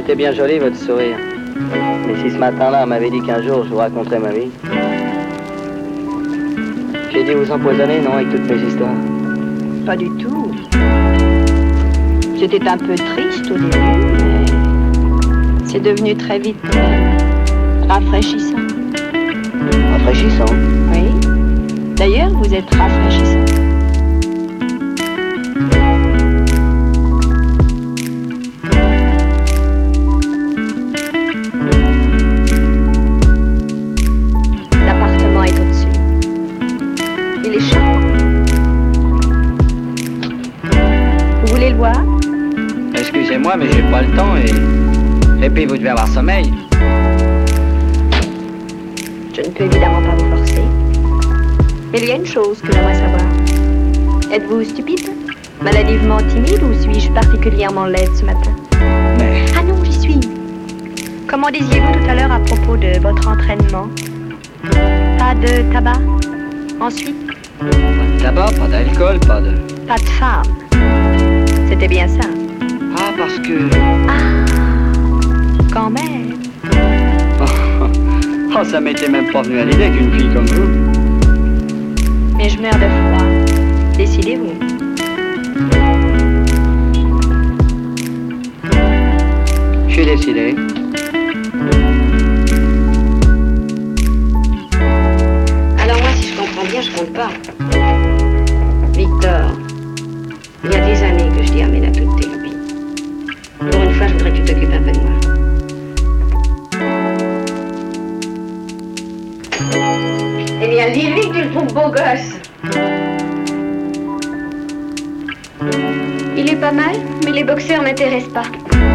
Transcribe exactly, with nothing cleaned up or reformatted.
C'était bien joli, votre sourire. Mais si ce matin-là, on m'avait dit qu'un jour, je vous raconterais ma vie. J'ai dû vous empoisonner, non, avec toutes mes histoires? Pas du tout. C'était un peu triste au début, mais c'est devenu très vite euh, rafraîchissant. Rafraîchissant? Oui. D'ailleurs, vous êtes rafraîchissant. L'appartement est au-dessus. Il est charmant. Vous voulez le voir? Excusez-moi, mais j'ai pas le temps et... Et puis vous devez avoir sommeil. Je ne peux évidemment pas vous forcer. Mais il y a une chose que j'aimerais savoir. Êtes-vous stupide? Maladivement timide ou suis-je particulièrement laide ce matin? Mais... Ah non, j'y suis. Comment disiez-vous tout à l'heure à propos de votre entraînement? Pas de tabac? Ensuite? Pas de tabac, pas d'alcool, pas de... Pas de femme. C'était bien ça. Ah, parce que... Ah, quand même. Oh, ça m'était même pas venu à l'idée qu'une fille comme vous... Mais je meurs de froid. Décidez-vous. Je suis décidé. Alors moi, si je comprends bien, je compte pas. Victor, il y a des années que je dis amène à toutes tes lubies. Pour une fois, je voudrais que tu t'occupes un peu de moi. Eh bien, dis-lui que tu le trouves beau gosse. Il est pas mal, mais les boxeurs m'intéressent pas.